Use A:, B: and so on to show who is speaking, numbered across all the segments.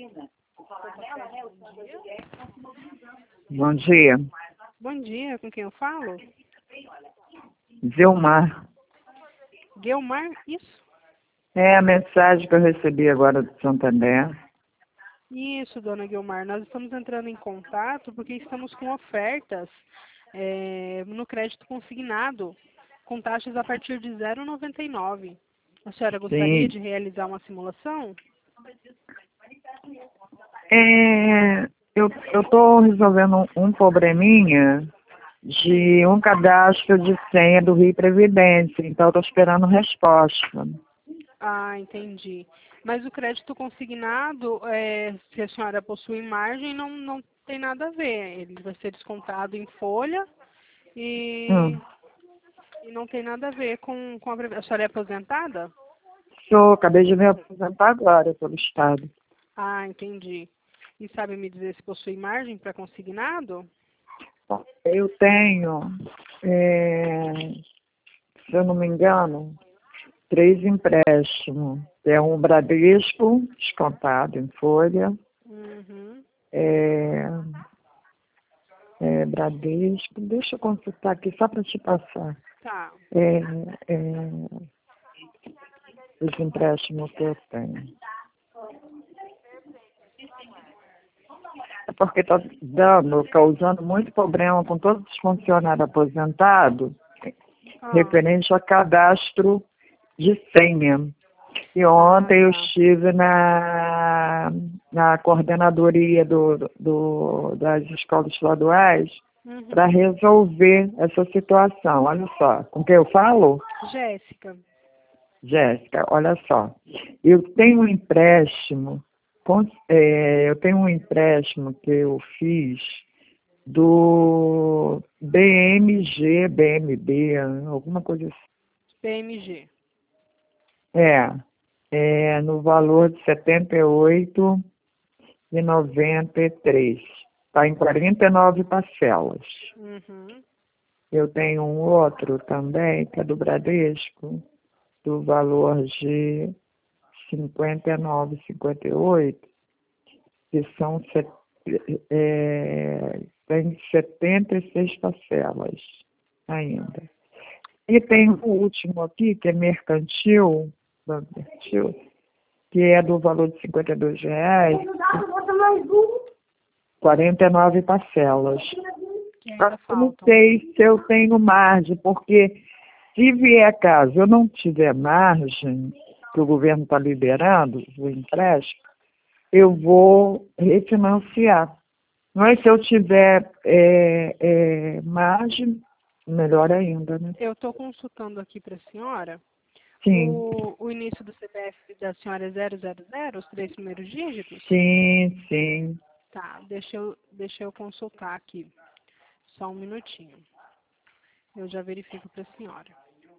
A: Bom dia.
B: Bom dia, com quem eu falo?
A: Zilmar.
B: Guilmar, isso?
A: É a mensagem que eu recebi agora do Santander.
B: Isso, dona Guilmar, nós estamos entrando em contato porque estamos com ofertas no crédito consignado, com taxas a partir de 0,99. A senhora gostaria
A: Sim.
B: de realizar uma simulação?
A: Eu estou resolvendo um probleminha de um cadastro de senha do Rio Previdência, então estou esperando resposta.
B: Ah, entendi. Mas o crédito consignado, se a senhora possui margem, não tem nada a ver. Ele vai ser descontado em folha e não tem nada a ver com a senhora é aposentada?
A: Acabei de me aposentar agora pelo Estado.
B: Ah, entendi. E sabe me dizer se possui margem para consignado?
A: Eu tenho, se eu não me engano, 3 empréstimos. É um Bradesco, descontado em folha.
B: Uhum.
A: Bradesco, deixa eu consultar aqui só para te passar.
B: Tá.
A: Os empréstimos que eu tenho. É porque está causando muito problema com todos os funcionários aposentados, referente a cadastro de senha. E ontem eu estive na coordenadoria das escolas estaduais para resolver essa situação. Olha só, com quem eu falo?
B: Jéssica.
A: Jéssica, olha só. Eu tenho um empréstimo, que eu fiz do BMG, BMB, alguma coisa assim.
B: PMG.
A: No valor de R$ 78,93. Está em 49 parcelas.
B: Uhum.
A: Eu tenho um outro também, que é do Bradesco, do valor de 59,58, que tem 76 parcelas ainda. E tem o último aqui, que é mercantil, que é do valor de R$ 52,00, 49 parcelas. Eu não sei se eu tenho margem, porque se vier caso eu não tiver margem, que o governo está liberando o empréstimo, eu vou refinanciar. Mas se eu tiver margem, melhor ainda, né?
B: Eu estou consultando aqui para a senhora.
A: Sim.
B: O início do CPF da senhora é 000, os 3 primeiros dígitos?
A: Sim.
B: Tá, deixa eu consultar aqui. Só um minutinho. Eu já verifico para a senhora.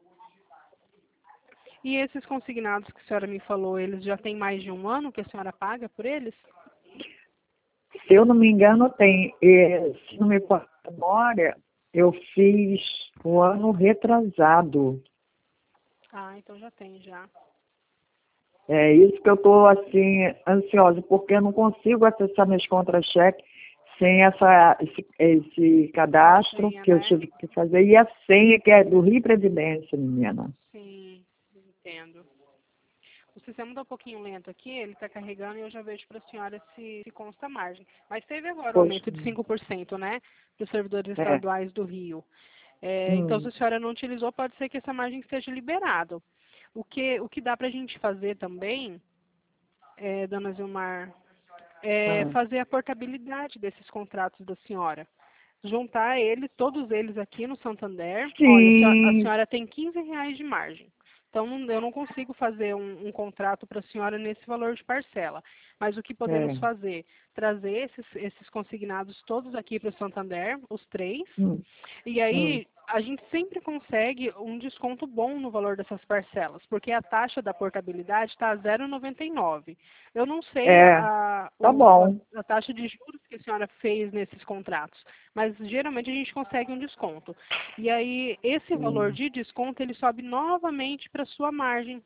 B: E esses consignados que a senhora me falou, eles já têm mais de um ano que a senhora paga por eles?
A: Se eu não me engano, tem. Se não me falha a memória, eu fiz o ano retrasado.
B: Ah, então já tem, já.
A: É isso que eu estou, assim, ansiosa, porque eu não consigo acessar meus contra-cheques sem esse cadastro
B: Senha,
A: que eu
B: né?
A: tive que fazer. E a senha, que é do Rio Previdência, menina.
B: Sim, entendo. O sistema está um pouquinho lento aqui, ele está carregando e eu já vejo para a senhora se consta a margem. Mas teve agora um aumento de 5%, né? Para os servidores estaduais do Rio. Então, se a senhora não utilizou, pode ser que essa margem esteja liberada. O que dá para a gente fazer também, dona Zilmar, é fazer a portabilidade desses contratos da senhora. Juntar eles, todos eles aqui no Santander.
A: Sim.
B: Olha, a senhora tem R$ 15 de margem. Então, eu não consigo fazer um contrato para a senhora nesse valor de parcela. Mas o que podemos fazer? Trazer esses consignados todos aqui para o Santander, os 3. E aí, a gente sempre consegue um desconto bom no valor dessas parcelas, porque a taxa da portabilidade está a 0,99. Eu não sei
A: Tá bom.
B: a taxa de juros que a senhora fez nesses contratos, mas geralmente a gente consegue um desconto. E aí, esse valor de desconto, ele sobe novamente para a sua margem.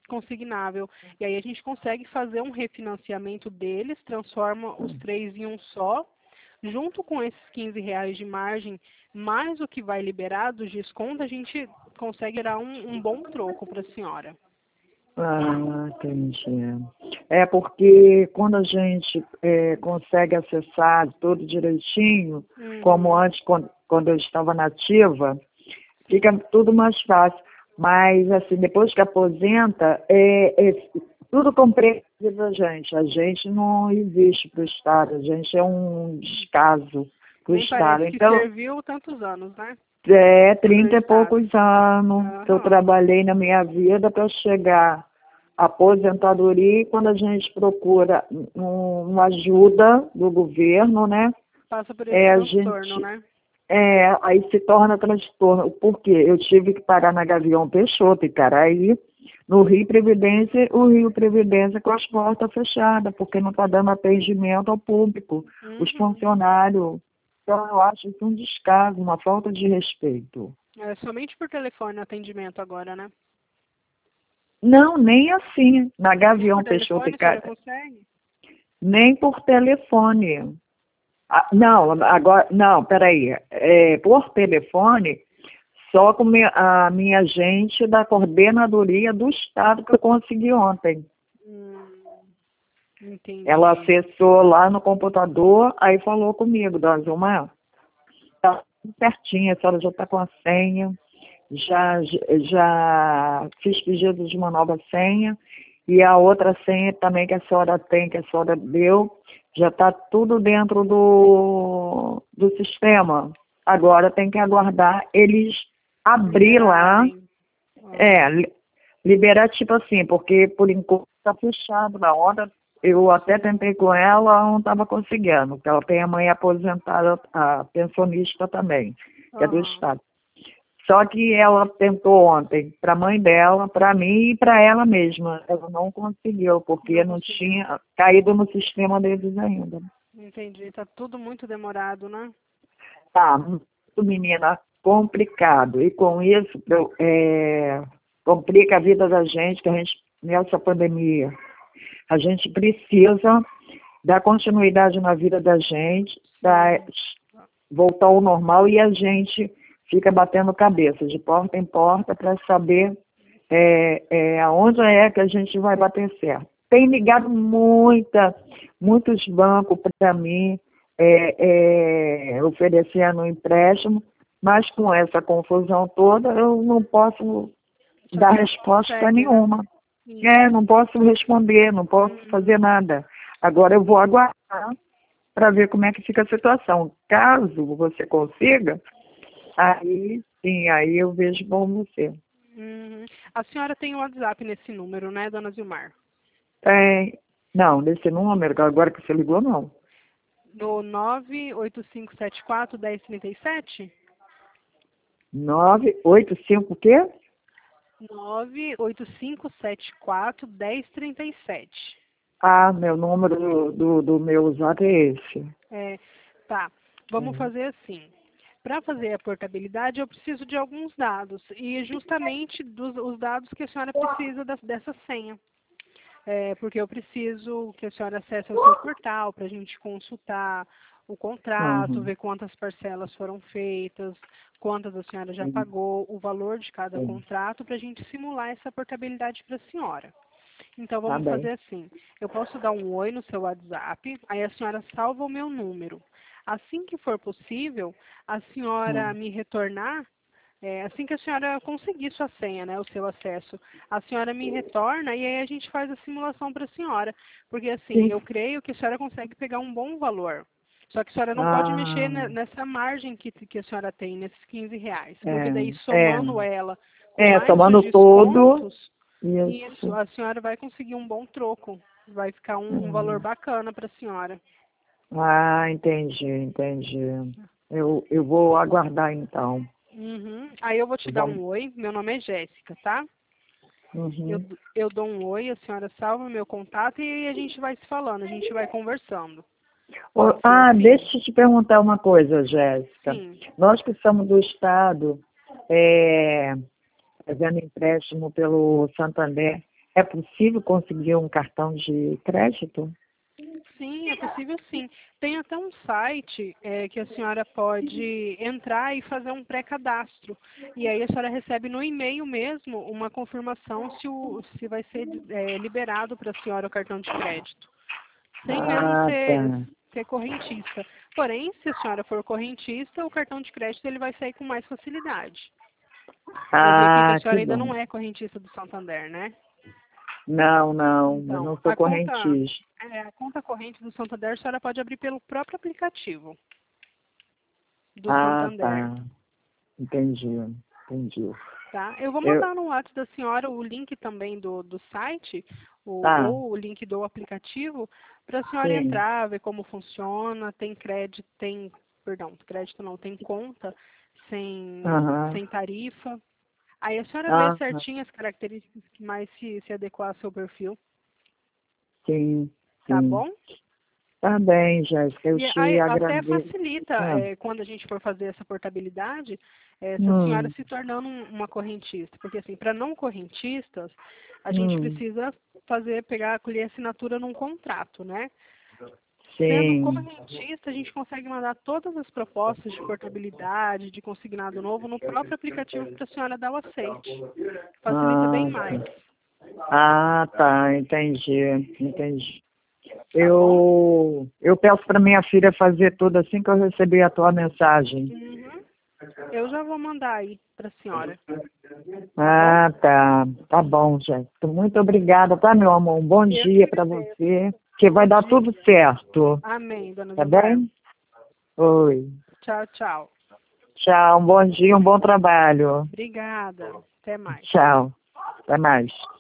B: consignável. E aí a gente consegue fazer um refinanciamento deles, transforma os 3 em um só, junto com esses R$ 15 de margem, mais o que vai liberar do desconto, a gente consegue dar um bom troco para a senhora.
A: Ah, entendi. É porque quando a gente consegue acessar tudo direitinho, como antes, quando eu estava nativa, fica tudo mais fácil. Mas, assim, depois que aposenta, tudo compreende a gente. A gente não existe para o Estado, a gente é um descaso para o Estado.
B: Parece que
A: então,
B: serviu tantos anos, né?
A: 30 e poucos anos que eu trabalhei na minha vida para chegar à aposentadoria, e quando a gente procura uma ajuda do governo, né?
B: Passa por esse transtorno, né?
A: Aí se torna transtorno. Por quê? Eu tive que parar na Gavião Peixoto, Icaraí, no Rio Previdência, o Rio Previdência com as portas fechadas, porque não está dando atendimento ao público, os funcionários. Então, eu acho isso um descaso, uma falta de respeito.
B: É somente por telefone o atendimento agora, né?
A: Não, nem assim. Na Gavião Peixoto, nem por telefone. Peraí. Por telefone, só com a minha agente da coordenadoria do Estado que eu consegui ontem.
B: Entendi.
A: Ela acessou lá no computador, aí falou comigo, Dona Zilmar, tá certinho, a senhora já está com a senha, já fiz pedido de uma nova senha, e a outra senha também que a senhora tem, que a senhora deu, já está tudo dentro do sistema. Agora tem que aguardar eles abrir lá, liberar tipo assim, porque por enquanto está fechado na hora. Eu até tentei com ela, não estava conseguindo, porque ela tem a mãe aposentada, a pensionista também, que é do Estado. Só que ela tentou ontem para a mãe dela, para mim e para ela mesma. Ela não conseguiu, porque não tinha caído no sistema deles ainda.
B: Entendi. Está tudo muito demorado, né?
A: Tá, muito, menina, complicado. E com isso, complica a vida da gente, que a gente, nessa pandemia, a gente precisa dar continuidade na vida da gente, voltar ao normal, e a gente fica batendo cabeça de porta em porta para saber aonde é que a gente vai bater certo. Tem ligado muitos bancos para mim, oferecendo empréstimo, mas com essa confusão toda eu não posso dar resposta nenhuma. Não posso responder, não posso fazer nada. Agora eu vou aguardar para ver como é que fica a situação. Caso você consiga, aí sim, aí eu vejo com você.
B: A senhora tem o WhatsApp nesse número, né, Dona Zilmar?
A: Não, nesse número, agora que você ligou, não.
B: No 98574-1037?
A: 985 o quê?
B: 98574-1037.
A: Meu número do meu WhatsApp é esse.
B: Tá. Vamos fazer assim. Para fazer a portabilidade, eu preciso de alguns dados. E justamente os dados que a senhora precisa dessa senha. Porque eu preciso que a senhora acesse o seu portal para a gente consultar o contrato, ver quantas parcelas foram feitas, quantas a senhora já pagou, o valor de cada contrato, para a gente simular essa portabilidade para a senhora. Então, vamos fazer assim. Eu posso dar um oi no seu WhatsApp, aí a senhora salva o meu número. Assim que for possível, a senhora me retornar, assim que a senhora conseguir sua senha, né, o seu acesso, a senhora me retorna e aí a gente faz a simulação para a senhora. Porque assim, eu creio que a senhora consegue pegar um bom valor. Só que a senhora não pode mexer nessa margem que a senhora tem, nesses R$ 15. Porque daí, somando ela,
A: somando todo,
B: isso, a senhora vai conseguir um bom troco. Vai ficar um valor bacana para a senhora.
A: Entendi. Eu vou aguardar, então.
B: Aí eu vou te dar um oi. Meu nome é Jéssica, tá? Eu dou um oi, a senhora salva meu contato e a gente vai se falando, a gente vai conversando.
A: Deixa eu te perguntar uma coisa, Jéssica.
B: Sim.
A: Nós que somos do Estado, fazendo empréstimo pelo Santander, É possível conseguir um cartão de crédito?
B: Sim, é possível sim. Tem até um site que a senhora pode entrar e fazer um pré-cadastro. E aí a senhora recebe no e-mail mesmo uma confirmação se vai ser liberado para a senhora o cartão de crédito. Sem mesmo
A: Ah, tá.
B: ser correntista. Porém, se a senhora for correntista, o cartão de crédito ele vai sair com mais facilidade. Eu vi aqui que a
A: Ah, que
B: senhora ainda
A: bom.
B: não é correntista do Santander, né?
A: Não, não, eu
B: Então,
A: não sou correntista.
B: a conta corrente do Santander a senhora pode abrir pelo próprio aplicativo do
A: Ah,
B: Santander,
A: tá. Entendi, entendi.
B: tá? Eu vou
A: Eu,
B: mandar no WhatsApp da senhora o link também do site,
A: tá,
B: ou o link do aplicativo, para a senhora
A: sim.
B: entrar, ver como funciona, perdão, crédito não, tem conta
A: Aham,
B: sem tarifa. Aí a senhora vê
A: aham,
B: certinho as características que mais se adequar ao seu perfil,
A: sim,
B: tá
A: sim.
B: bom?
A: Tá bem, Jéssica, eu
B: E aí
A: te
B: até
A: agradeço.
B: facilita,
A: Ah,
B: quando a gente for fazer essa portabilidade, se a senhora
A: hum,
B: se tornando uma correntista. Porque assim, para não correntistas, a gente
A: hum,
B: precisa colher assinatura num contrato, né? Sendo
A: sim.
B: correntista, a gente consegue mandar todas as propostas de portabilidade, de consignado novo, no próprio aplicativo para a senhora dar o aceite. Facilita bem
A: Ah,
B: mais,
A: tá, entendi, entendi.
B: tá bom?
A: Eu peço para minha filha fazer tudo assim que eu receber a tua mensagem.
B: Uhum. Eu já vou mandar aí para a senhora, tá bom?
A: Ah, tá. Tá bom, Jéssica. Muito obrigada, tá, meu amor? Um bom
B: Eu que
A: dia para
B: agradeço.
A: você. Que vai
B: Bom
A: dar tudo
B: dia.
A: certo.
B: Amém, dona
A: Tá
B: Vilmar.
A: bem? Oi.
B: Tchau, tchau.
A: Tchau. Um bom dia, um bom trabalho.
B: Obrigada. Até mais.
A: Tchau. Até mais.